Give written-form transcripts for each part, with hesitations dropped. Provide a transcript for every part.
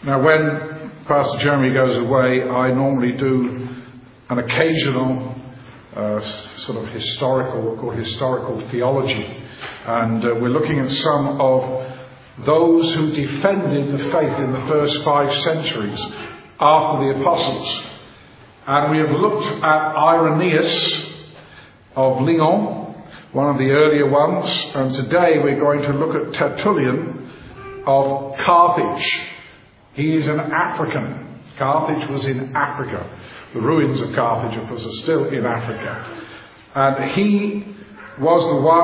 Now, when Pastor Jeremy goes away, I normally do an occasional sort of historical theology. And we're looking at some of those who defended the faith in the first 5 centuries after the apostles. And we have looked at Irenaeus of Lyon, one of the earlier ones. And today we're going to look at Tertullian of Carthage. He is an African. Carthage was in Africa. The ruins of Carthage, of course, are still in Africa. And he was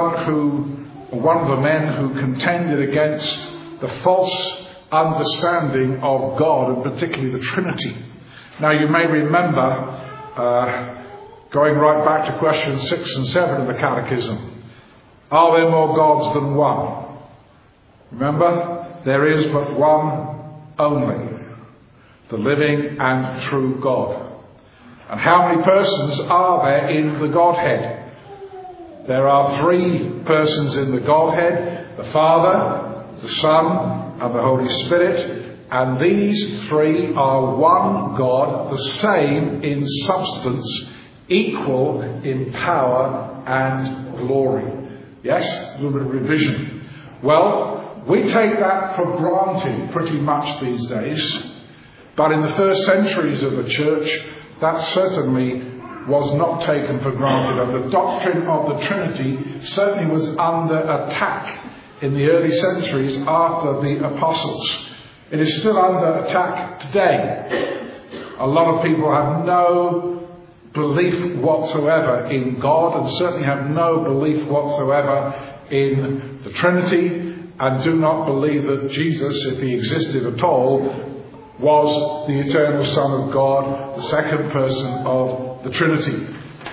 one of the men who contended against the false understanding of God, and particularly the Trinity. Now, you may remember, going right back to questions 6 and 7 of the Catechism, are there more gods than one? Remember, there is but one only, the living and true God. And how many persons are there in the Godhead? There are 3 persons in the Godhead: the Father, the Son, and the Holy Spirit. And these 3 are one God, the same in substance, equal in power and glory. Yes? A little bit of revision. Well, we take that for granted pretty much these days. But in the first centuries of the church, that certainly was not taken for granted. And the doctrine of the Trinity certainly was under attack in the early centuries after the apostles. It is still under attack today. A lot of people have no belief whatsoever in God, and certainly have no belief whatsoever in the Trinity, and do not believe that Jesus, if he existed at all, was the eternal Son of God, the second person of the Trinity.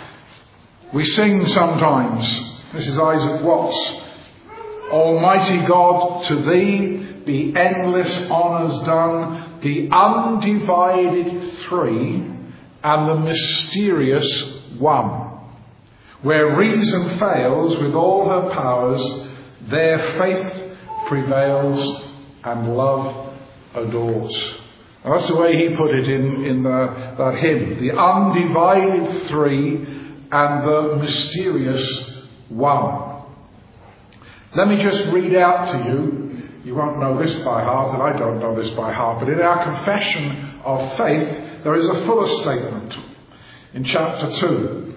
We sing sometimes, this is Isaac Watts, Almighty God, to thee be endless honours done, the undivided three and the mysterious one. Where reason fails with all her powers, there faith prevails and love adores. And that's the way he put it in that hymn. The undivided three and the mysterious one. Let me just read out to you. You won't know this by heart, and I don't know this by heart. But in our confession of faith, there is a fuller statement in chapter 2.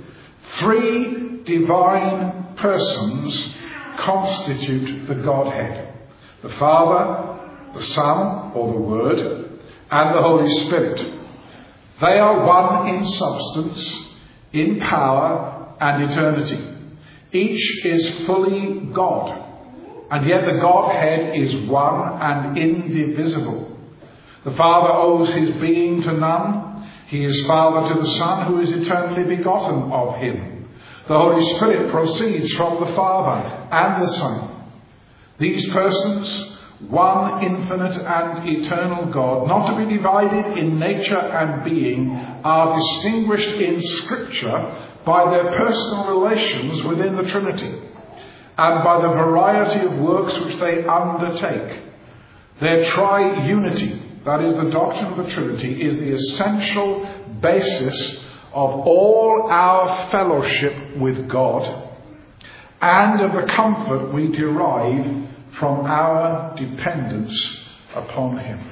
3 divine persons constitute the Godhead. The Father, the Son, or the Word, and the Holy Spirit. They are one in substance, in power, and eternity. Each is fully God, and yet the Godhead is one and indivisible. The Father owes his being to none. He is Father to the Son, who is eternally begotten of him. The Holy Spirit proceeds from the Father and the Son. These persons, one infinite and eternal God, not to be divided in nature and being, are distinguished in Scripture by their personal relations within the Trinity, and by the variety of works which they undertake. Their tri-unity, that is the doctrine of the Trinity, is the essential basis of all our fellowship with God, and of the comfort we derive from our dependence upon him.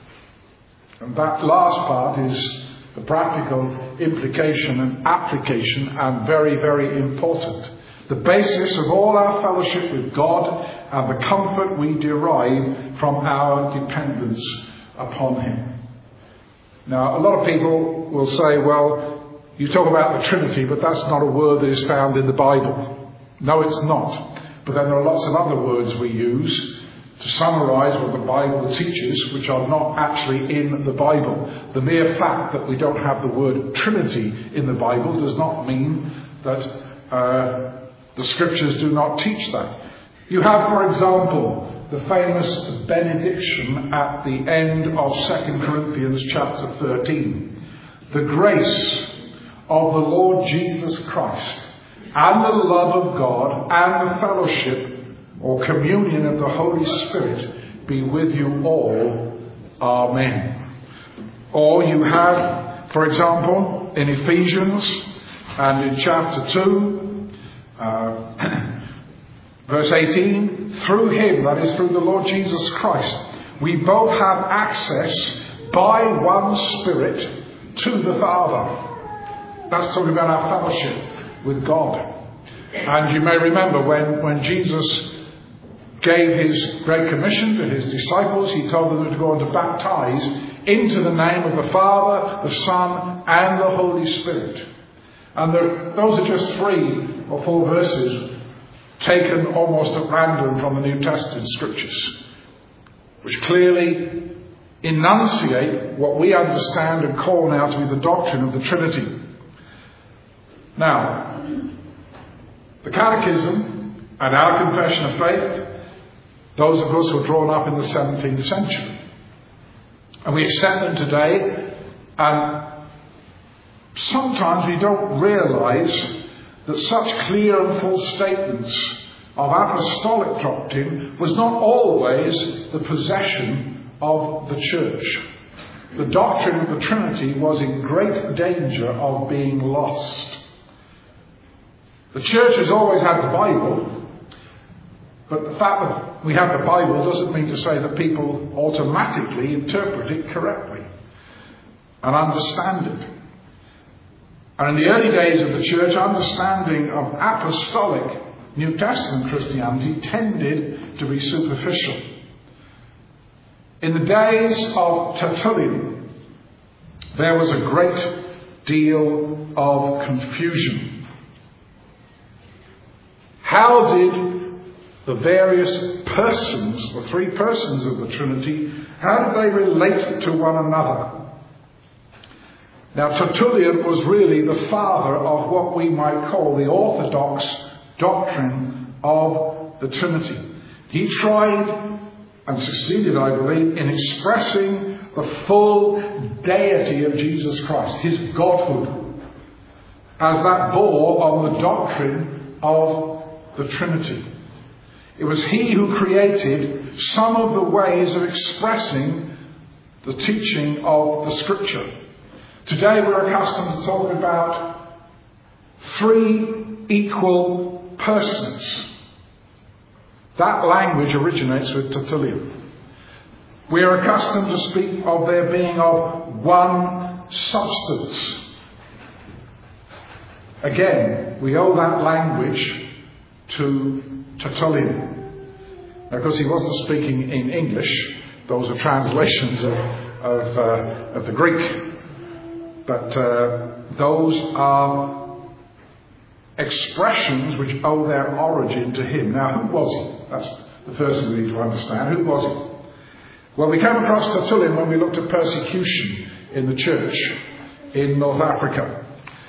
And that last part is the practical implication and application, and very, very important. The basis of all our fellowship with God and the comfort we derive from our dependence upon him. Now, a lot of people will say, well, you talk about the Trinity, but that's not a word that is found in the Bible. No, it's not. But then there are lots of other words we use to summarise what the Bible teaches, which are not actually in the Bible. The mere fact that we don't have the word Trinity in the Bible does not mean that the Scriptures do not teach that. You have, for example, the famous benediction at the end of 2 Corinthians chapter 13. The grace of the Lord Jesus Christ, and the love of God, and the fellowship or communion of the Holy Spirit be with you all. Amen. Or you have, for example, in Ephesians and in chapter 2, verse 18, through him, that is through the Lord Jesus Christ, we both have access by one Spirit to the Father. That's talking about our fellowship with God. And you may remember when Jesus gave his Great Commission to his disciples, he told them to go and to baptize into the name of the Father, the Son, and the Holy Spirit. And those are just 3 or 4 verses taken almost at random from the New Testament scriptures, which clearly enunciate what we understand and call now to be the doctrine of the Trinity. Now, the Catechism and our Confession of Faith, those of us who were drawn up in the 17th century. And we accept them today, and sometimes we don't realise that such clear and full statements of apostolic doctrine was not always the possession of the church. The doctrine of the Trinity was in great danger of being lost. The church has always had the Bible, but the fact that we have the Bible doesn't mean to say that people automatically interpret it correctly and understand it. And in the early days of the church, understanding of apostolic New Testament Christianity tended to be superficial. In the days of Tertullian, there was a great deal of confusion. How did the various persons, the 3 persons of the Trinity, how did they relate to one another? Now, Tertullian was really the father of what we might call the orthodox doctrine of the Trinity. He tried and succeeded, I believe, in expressing the full deity of Jesus Christ, his godhood, as that bore on the doctrine of the Trinity. It was he who created some of the ways of expressing the teaching of the Scripture. Today we're accustomed to talk about 3 equal persons. That language originates with Tertullian. We are accustomed to speak of there being of one substance. Again, we owe that language to Tertullian. Now, of course, he wasn't speaking in English. Those are translations of the Greek. But those are expressions which owe their origin to him. Now, who was he? That's the first thing we need to understand. Who was he? Well, we came across Tertullian when we looked at persecution in the church in North Africa.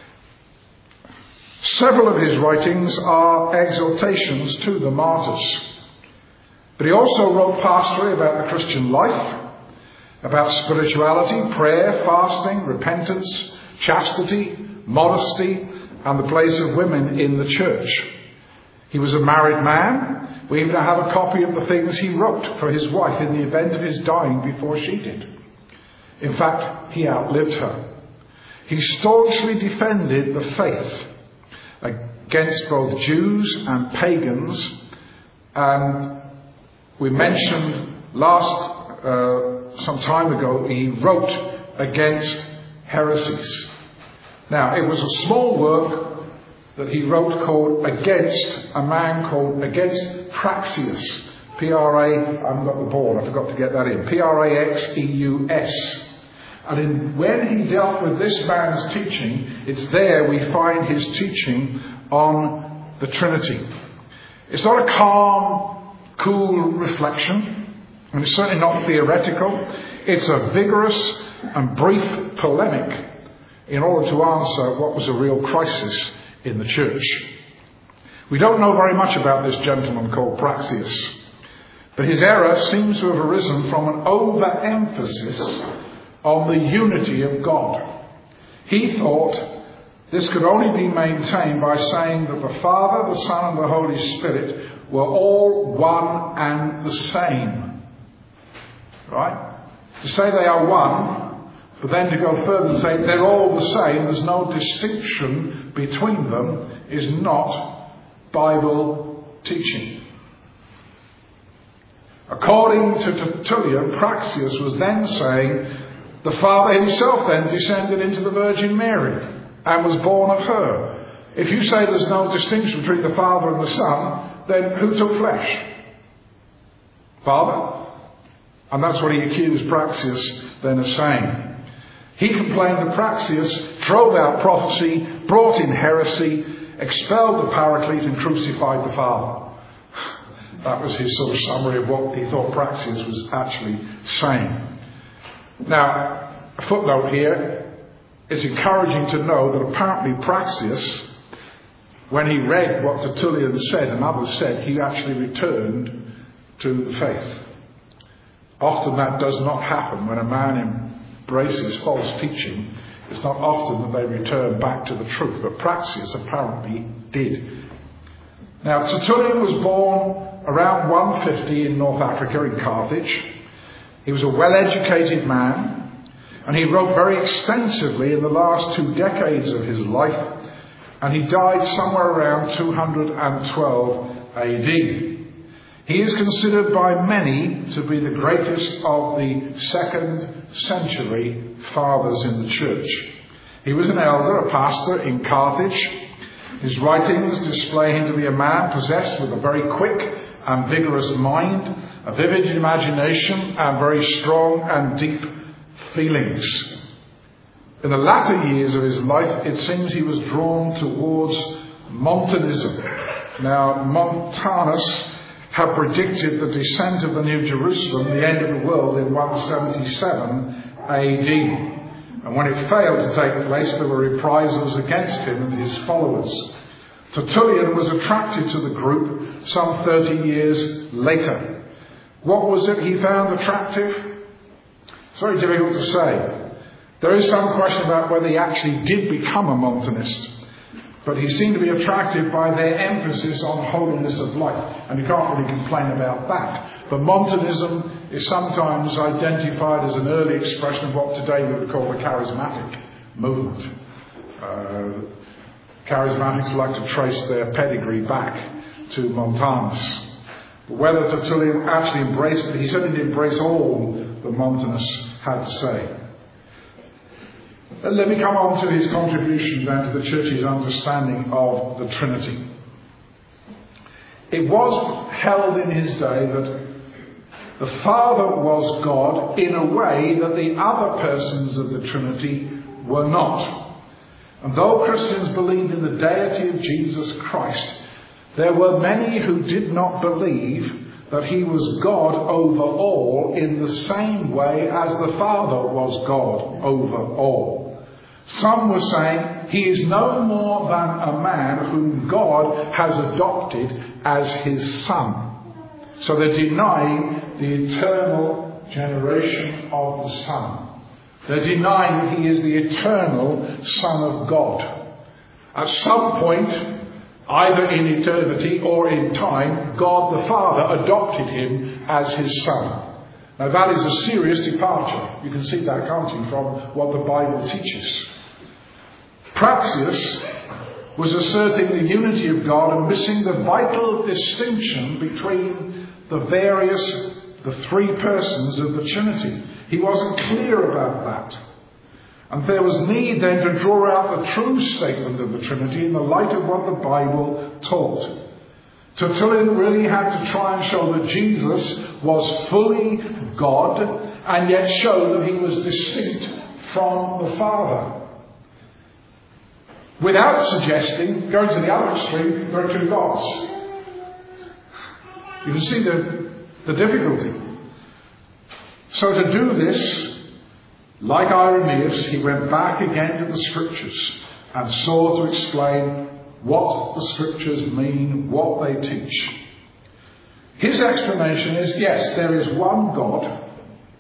Several of his writings are exhortations to the martyrs. But he also wrote pastorally about the Christian life, about spirituality, prayer, fasting, repentance, chastity, modesty, and the place of women in the church. He was a married man. We even have a copy of the things he wrote for his wife in the event of his dying before she did. In fact, he outlived her. He staunchly defended the faith against both Jews and pagans. And we mentioned some time ago, he wrote against heresies. Now, it was a small work that he wrote called Against Praxeus. I haven't got the board, I forgot to get that in. Praxeus. And when he dealt with this man's teaching, it's there we find his teaching on the Trinity. It's not a calm, cool reflection. And it's certainly not theoretical. It's a vigorous and brief polemic in order to answer what was a real crisis in the church. We don't know very much about this gentleman called Praxeus, but his error seems to have arisen from an overemphasis on the unity of God. He thought this could only be maintained by saying that the Father, the Son, and the Holy Spirit were all one and the same. Right? To say they are one, but then to go further and say they're all the same, there's no distinction between them, is not Bible teaching. According to Tertullian, Praxeas was then saying the Father himself then descended into the Virgin Mary and was born of her. If you say there's no distinction between the Father and the Son, then who took flesh? Father? And that's what he accused Praxeas then of saying. He complained that Praxeas drove out prophecy, brought in heresy, expelled the Paraclete and crucified the Father. That was his sort of summary of what he thought Praxeas was actually saying. Now, a footnote here, it's encouraging to know that apparently Praxeas, when he read what Tertullian said and others said, he actually returned to the faith. Often that does not happen when a man embraces false teaching. It's not often that they return back to the truth, but Praxeas apparently did. Now, Tertullian was born around 150 in North Africa, in Carthage. He was a well-educated man, and he wrote very extensively in the last 2 decades of his life, and he died somewhere around 212 AD. He is considered by many to be the greatest of the 2nd century fathers in the church. He was an elder, a pastor in Carthage. His writings display him to be a man possessed with a very quick and vigorous mind, a vivid imagination, and very strong and deep feelings. In the latter years of his life, it seems he was drawn towards Montanism. Now, Montanus had predicted the descent of the New Jerusalem, the end of the world, in 177 AD. And when it failed to take place, there were reprisals against him and his followers. Tertullian was attracted to the group some 30 years later. What was it he found attractive? It's very difficult to say. There is some question about whether he actually did become a Montanist, but he seemed to be attracted by their emphasis on holiness of life, and you can't really complain about that. But Montanism is sometimes identified as an early expression of what today we would call the charismatic movement. Charismatics like to trace their pedigree back to Montanus. But whether Tertullian actually embraced it, he certainly didn't embrace all that Montanus had to say. Let me come on to his contribution then to the church's understanding of the Trinity. It was held in his day that the Father was God in a way that the other persons of the Trinity were not. And though Christians believed in the deity of Jesus Christ, there were many who did not believe that he was God over all in the same way as the Father was God over all. Some were saying he is no more than a man whom God has adopted as his son. So they're denying the eternal generation of the Son. They're denying that he is the eternal Son of God. At some point, either in eternity or in time, God the Father adopted him as his Son. Now that is a serious departure. You can see that, can't you, from what the Bible teaches. Praxeas was asserting the unity of God and missing the vital distinction between the 3 persons of the Trinity. He wasn't clear about that. And there was need then to draw out the true statement of the Trinity in the light of what the Bible taught. Tertullian really had to try and show that Jesus was fully God and yet show that he was distinct from the Father. Without suggesting, going to the other extreme, there are 2 gods. You can see the difficulty. So to do this, like Irenaeus, he went back again to the Scriptures and sought to explain what the Scriptures mean, what they teach. His explanation is, yes, there is one God,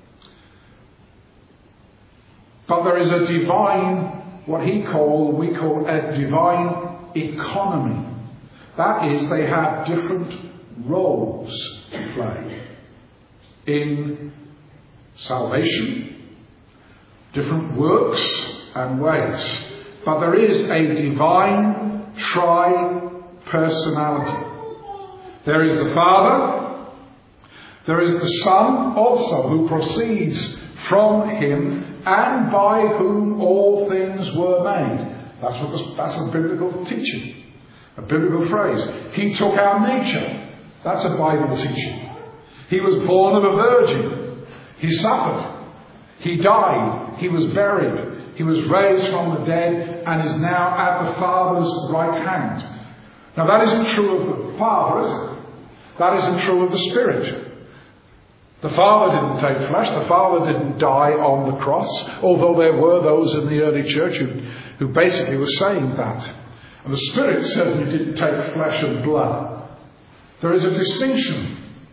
but there is a divine, we call a divine economy. That is, they have different roles to play in salvation, different works and ways. But there is a divine tri-personality. There is the Father, there is the Son also, who proceeds from him and by whom all things were made. That's a biblical teaching, a biblical phrase. He took our nature. That's a Bible teaching. He was born of a virgin. He suffered. He died. He was buried. He was raised from the dead and is now at the Father's right hand. Now that isn't true of the Father, is it? That isn't true of the Spirit. The Father didn't take flesh. The Father didn't die on the cross, although there were those in the early church who basically were saying that. And the Spirit certainly didn't take flesh and blood. There is a distinction.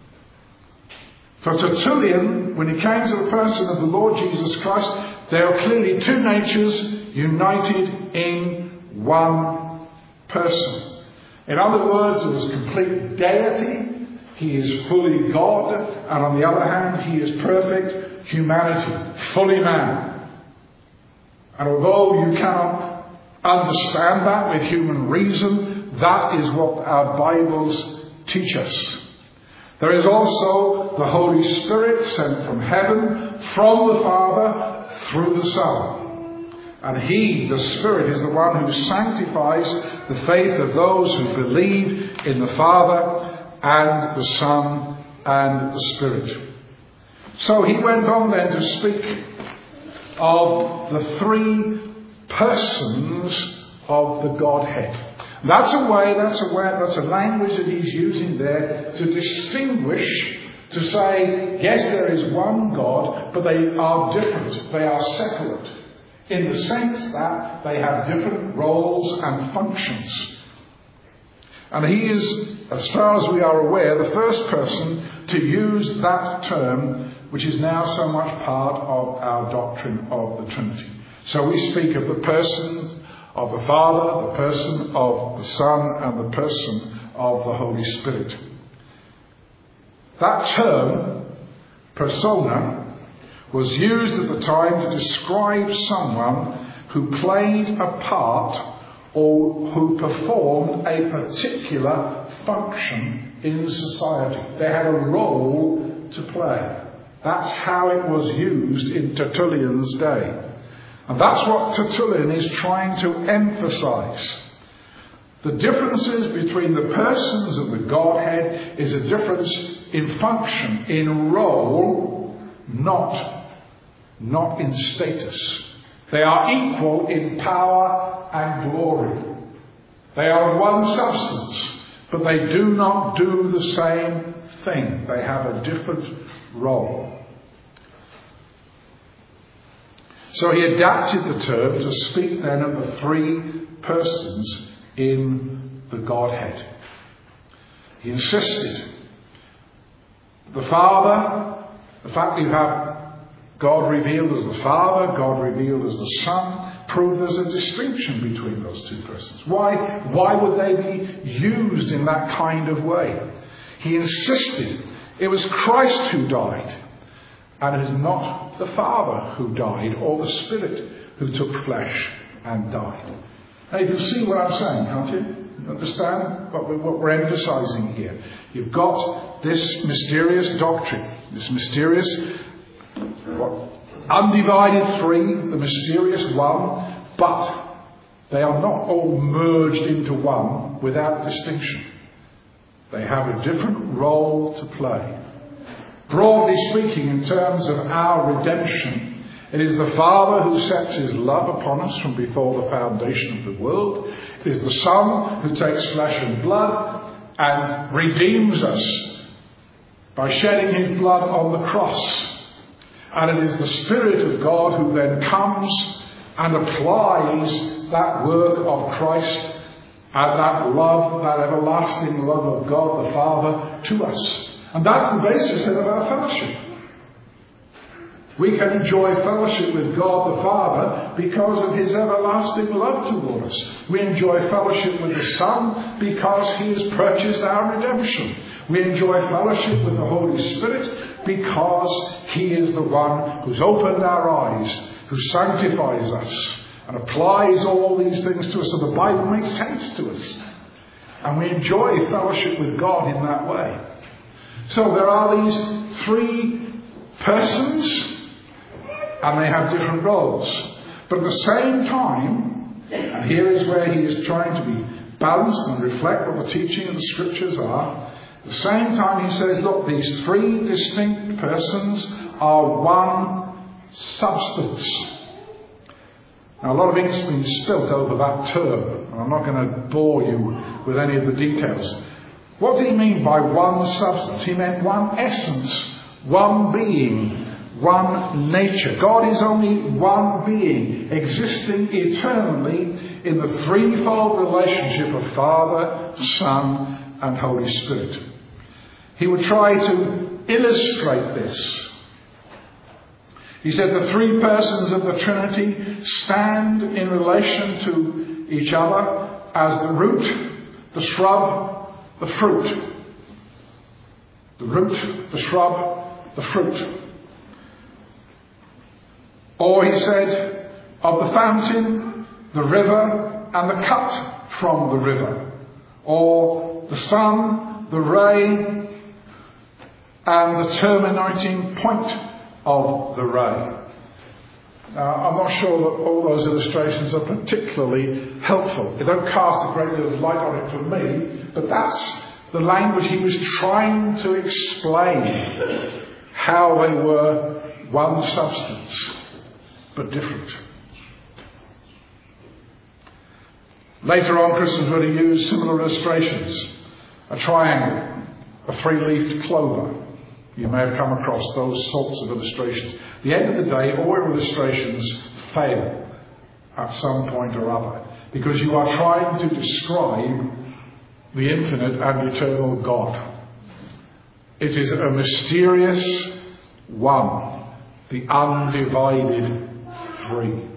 For Tertullian, when he came to the person of the Lord Jesus Christ, there are clearly two natures united in one person. In other words, there is complete deity. He is fully God, and on the other hand, he is perfect humanity, fully man. And although you cannot understand that with human reason, that is what our Bibles teach us. There is also the Holy Spirit sent from heaven, from the Father, through the Son. And he, the Spirit, is the one who sanctifies the faith of those who believe in the Father and the Son and the Spirit. So he went on then to speak of the three persons of the Godhead. That's a language that he's using there to distinguish, to say, yes, there is one God, but they are different, they are separate, in the sense that they have different roles and functions. And he is, as far as we are aware, the first person to use that term, which is now so much part of our doctrine of the Trinity. So we speak of the person of the Father, the person of the Son, and the person of the Holy Spirit. That term, persona, was used at the time to describe someone who played a part or who performed a particular function in society. They had a role to play. That's how it was used in Tertullian's day. And that's what Tertullian is trying to emphasize. The differences between the persons of the Godhead is a difference in function, in role, not in status. They are equal in power and glory. They are one substance, but they do not do the same thing. They have a different role. So he adapted the term to speak then of the three persons in the Godhead. He insisted. The Father, the fact that you have God revealed as the Father, God revealed as the Son, prove there's a distinction between those two persons. Why would they be used in that kind of way? He insisted it was Christ who died, and it is not the Father who died or the Spirit who took flesh and died. Now you can see what I'm saying, can't you? You understand what we're emphasizing here? You've got this mysterious doctrine, this mysterious undivided three, the mysterious one, but they are not all merged into one without distinction. They have a different role to play. Broadly speaking, in terms of our redemption, it is the Father who sets his love upon us from before the foundation of the world. It is the Son who takes flesh and blood and redeems us by shedding his blood on the cross. And it is the Spirit of God who then comes and applies that work of Christ and that love, that everlasting love of God the Father to us. And that's the basis then of our fellowship. We can enjoy fellowship with God the Father because of his everlasting love toward us. We enjoy fellowship with the Son because he has purchased our redemption. We enjoy fellowship with the Holy Spirit because he is the one who's opened our eyes, who sanctifies us and applies all these things to us so the Bible makes sense to us. And we enjoy fellowship with God in that way. So there are these three persons, and they have different roles. But at the same time, and here is where he is trying to be balanced and reflect what the teaching of the Scriptures are, at the same time he says, look, these three distinct persons are one substance. Now, a lot of ink's been spilt over that term, and I'm not going to bore you with any of the details. What did he mean by one substance? He meant one essence, one being, one nature. God is only one being, existing eternally in the threefold relationship of Father, Son, and Holy Spirit. He would try to illustrate this. He said the three persons of the Trinity stand in relation to each other as the root, the shrub, the fruit. The root, the shrub, the fruit. Or he said, of the fountain, the river, and the cut from the river. Or the sun, the ray, and the terminating point of the ray. Now, I'm not sure that all those illustrations are particularly helpful. They don't cast a great deal of light on it for me, but that's the language he was trying to explain how they were one substance, but different. Later on, Christians were to use similar illustrations. A triangle, a three-leafed clover. You may have come across those sorts of illustrations. At the end of the day, all illustrations fail at some point or other, because you are trying to describe the infinite and eternal God. It is a mysterious one, the undivided three.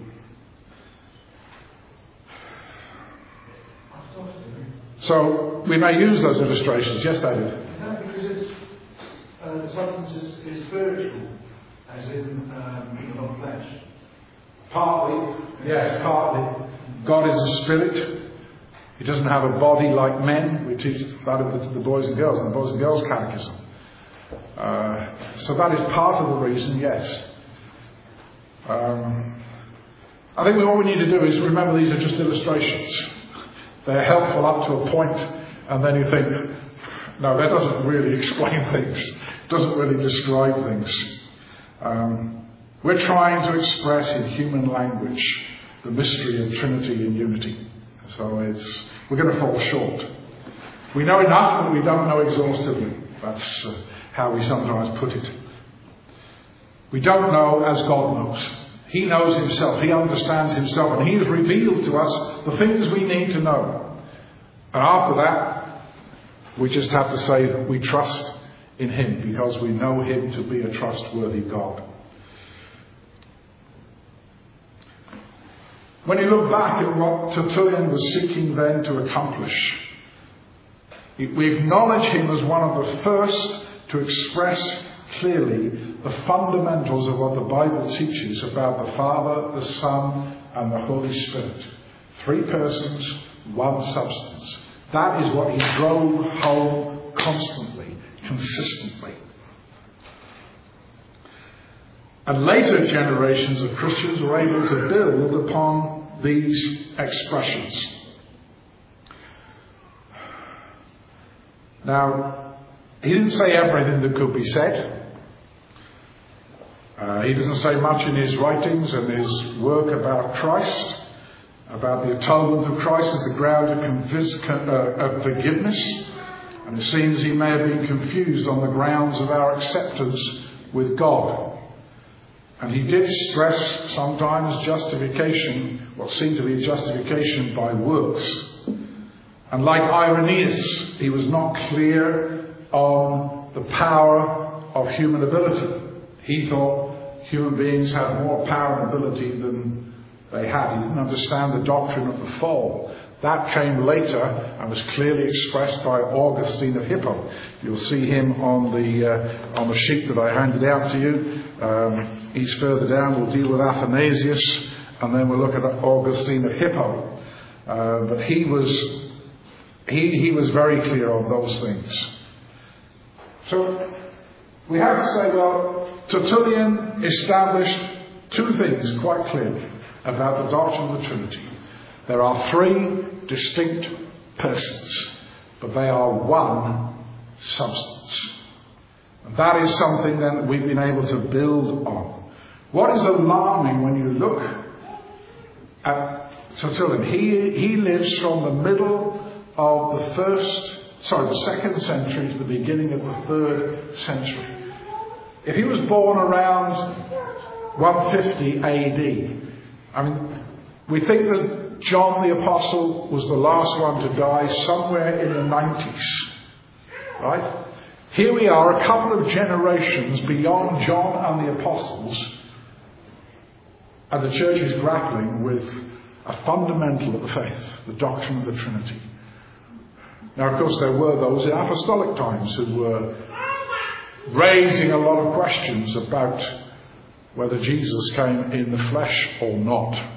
So we may use those illustrations. Yes, David? Is that because the substance is spiritual, as in not flesh? Partly, yes, partly. God is a spirit. He doesn't have a body like men. We teach that to the boys and girls in the Boys and Girls Catechism. So that is part of the reason, yes. I think what we need to do is remember these are just illustrations. They're helpful up to a point, and then you think, no, that doesn't really explain things. It doesn't really describe things. We're trying to express in human language the mystery of Trinity and unity. So we're going to fall short. We know enough, but we don't know exhaustively. That's how we sometimes put it. We don't know as God knows. He knows himself. He understands himself. And he has revealed to us the things we need to know. And after that, we just have to say that we trust in him because we know him to be a trustworthy God. When you look back at what Tertullian was seeking then to accomplish, we acknowledge him as one of the first to express clearly the fundamentals of what the Bible teaches about the Father, the Son, and the Holy Spirit. Three persons, one substance. That is what he drove home constantly, consistently. And later generations of Christians were able to build upon these expressions. Now, he didn't say everything that could be said. He doesn't say much in his writings and his work about Christ, about the atonement of Christ as the ground of forgiveness. And it seems he may have been confused on the grounds of our acceptance with God. And he did stress sometimes justification, what seemed to be justification by works. And like Irenaeus, he was not clear on the power of human ability. He thought human beings had more power and ability than they had. He didn't understand the doctrine of the fall. That came later and was clearly expressed by Augustine of Hippo. You'll see him on the sheet that I handed out to you. He's further down. We'll deal with Athanasius, and then we'll look at Augustine of Hippo. But he was very clear on those things. So we have to say, well, Tertullian established two things quite clearly about the doctrine of the Trinity. There are three distinct persons, but they are one substance. And that is something then we've been able to build on. What is alarming when you look at Tertullian, he lives from the middle of the second century to the beginning of the third century. If he was born around 150 AD, I mean, we think that John the Apostle was the last one to die somewhere in the 90s. Right? Here we are, a couple of generations beyond John and the Apostles, and the church is grappling with a fundamental of the faith, the doctrine of the Trinity. Now, of course, there were those in apostolic times who were raising a lot of questions about whether Jesus came in the flesh or not.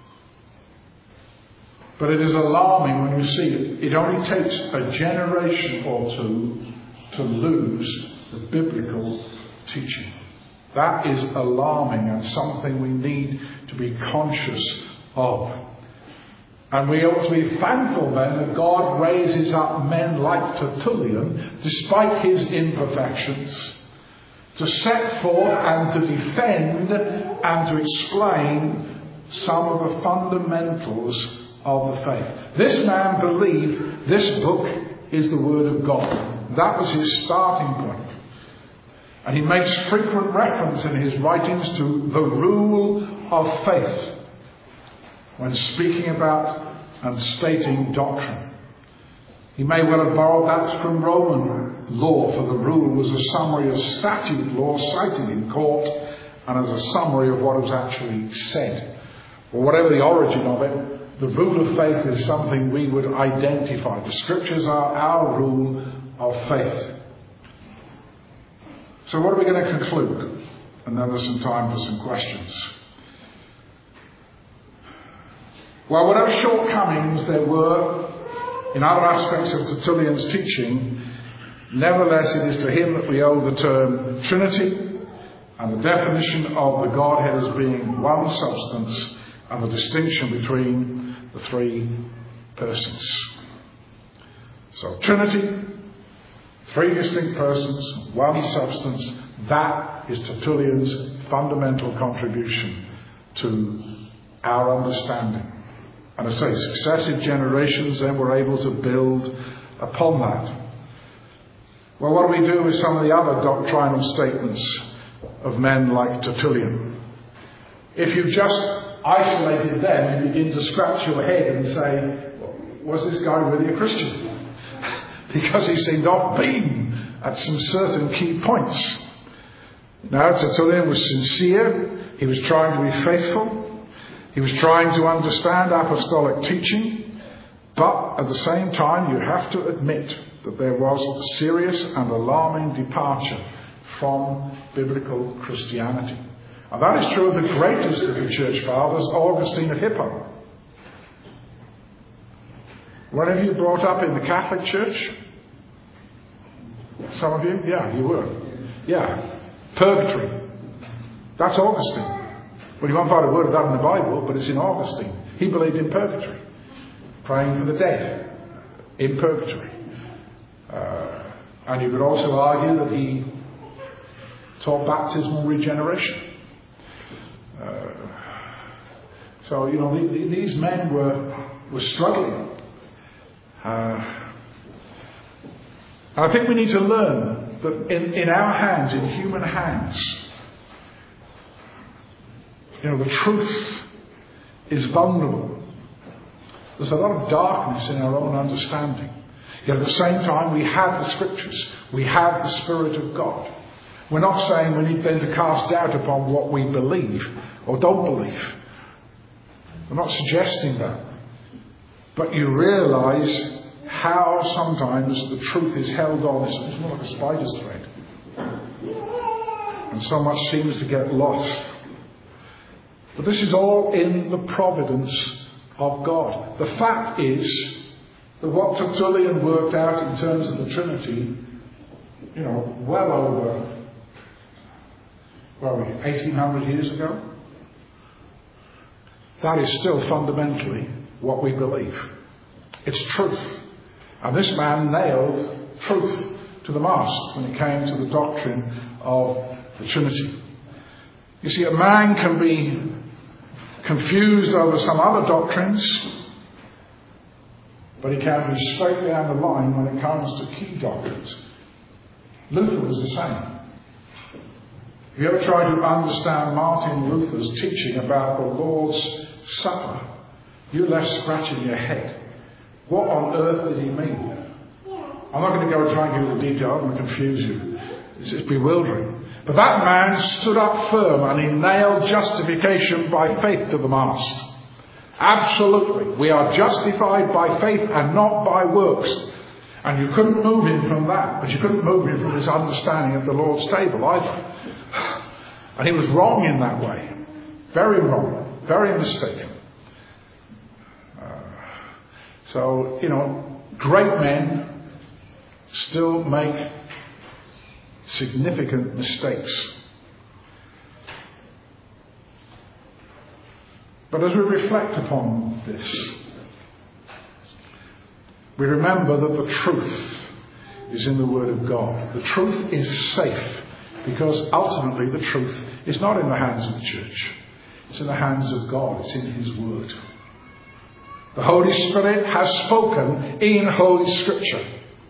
But it is alarming when you see it only takes a generation or two to lose the biblical teaching. That is alarming and something we need to be conscious of. And we ought to be thankful then that God raises up men like Tertullian, despite his imperfections, to set forth and to defend and to explain some of the fundamentals of the faith. This man believed this book is the Word of God. That was his starting point. And he makes frequent reference in his writings to the rule of faith when speaking about and stating doctrine. He may well have borrowed that from Roman law, for the rule was a summary of statute law cited in court and as a summary of what was actually said. Or whatever the origin of it, the rule of faith is something we would identify. The Scriptures are our rule of faith. So what are we going to conclude? And then there's some time for some questions. Well, whatever shortcomings there were in other aspects of Tertullian's teaching, nevertheless it is to him that we owe the term Trinity and the definition of the Godhead as being one substance and the distinction between the three persons. So Trinity, three distinct persons, one substance, that is Tertullian's fundamental contribution to our understanding. And I say, successive generations then were able to build upon that. Well, what do we do with some of the other doctrinal statements of men like Tertullian? If you just isolated them, you begin to scratch your head and say, was this guy really a Christian? Because he seemed off beam at some certain key points. Now, Tertullian was sincere. He was trying to be faithful. He was trying to understand apostolic teaching. But at the same time, you have to admit that there was a serious and alarming departure from biblical Christianity. And that is true of the greatest of the church fathers, Augustine of Hippo. When have you brought up in the Catholic Church? Some of you? Yeah, you were. Yeah. Purgatory. That's Augustine. Well, you won't find a word of that in the Bible, but it's in Augustine. He believed in purgatory. Praying for the dead in purgatory. And you could also argue that he taught baptismal regeneration. So, you know, these men were struggling. And I think we need to learn that in our hands, in human hands, you know, the truth is vulnerable. There's a lot of darkness in our own understanding. Yet at the same time, we have the Scriptures. We have the Spirit of God. We're not saying we need then to cast doubt upon what we believe or don't believe. We're not suggesting that. But you realise how sometimes the truth is held on. It's more like a spider's thread. And so much seems to get lost. But this is all in the providence of God. The fact is that what Tertullian worked out in terms of the Trinity, well over 1800 years ago, that is still fundamentally what we believe. It's truth. And this man nailed truth to the mast when it came to the doctrine of the Trinity. You see, a man can be confused over some other doctrines, but he can be straight down the line when it comes to key doctrines. Luther was the same. If you ever try to understand Martin Luther's teaching about the Lord's Supper, you're left scratching your head. What on earth did he mean? I'm not going to go and try and give you the detail. I'm going to confuse you. It's bewildering. But that man stood up firm and he nailed justification by faith to the mast. Absolutely. We are justified by faith and not by works. And you couldn't move him from that. But you couldn't move him from his understanding of the Lord's table either. And he was wrong in that way. Very wrong. Very mistaken. So, great men still make significant mistakes. But as we reflect upon this, we remember that the truth is in the Word of God. The truth is safe because ultimately the truth is not in the hands of the church. It's in the hands of God. It's in His Word. The Holy Spirit has spoken in Holy Scripture.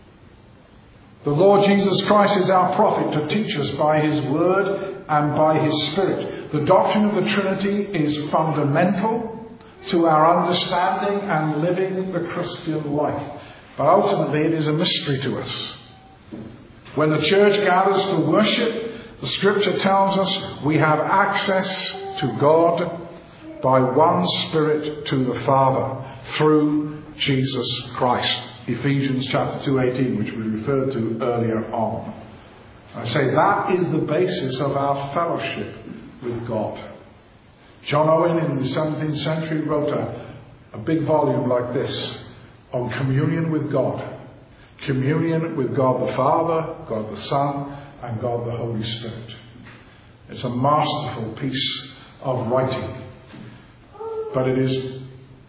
The Lord Jesus Christ is our prophet to teach us by His Word and by His Spirit. The doctrine of the Trinity is fundamental to our understanding and living the Christian life. But ultimately it is a mystery to us. When the church gathers for worship, the Scripture tells us we have access to God by one Spirit to the Father through Jesus Christ. Ephesians chapter 2:18, which we referred to earlier on. I say that is the basis of our fellowship with God. John Owen in the 17th century wrote a big volume like this on communion with God. Communion with God the Father, God the Son, and God the Holy Spirit. It's a masterful piece of writing. But it is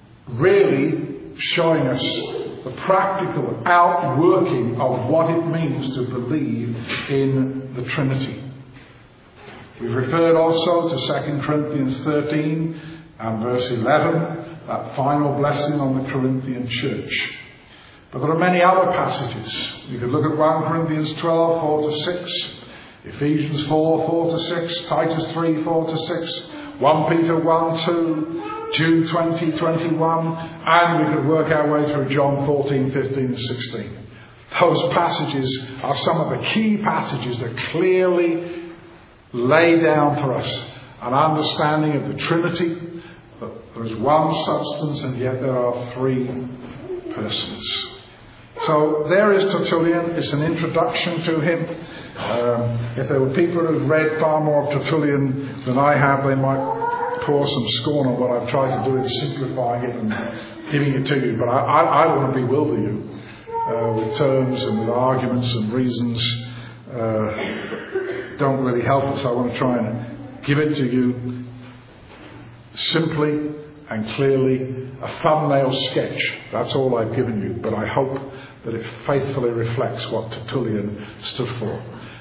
really showing us the practical outworking of what it means to believe in the Trinity. We've referred also to 2 Corinthians 13 and verse 11, that final blessing on the Corinthian church. But there are many other passages. You could look at 1 Corinthians 12, 4 to 6, Ephesians 4, 4 to 6, Titus 3, 4 to 6, 1 Peter 1, 2, Jude 20, 21, and we could work our way through John 14, 15 and 16. Those passages are some of the key passages that clearly lay down for us an understanding of the Trinity, that there is one substance and yet there are three persons. So there is Tertullian. It's an introduction to him. If there were people who have read far more of Tertullian than I have, they might pour some scorn on what I've tried to do in simplifying it and giving it to you. But I want to bewilder you with terms and with arguments and reasons. Don't really help us. I want to try and give it to you simply and clearly, a thumbnail sketch. That's all I've given you. But I hope that it faithfully reflects what Tertullian stood for.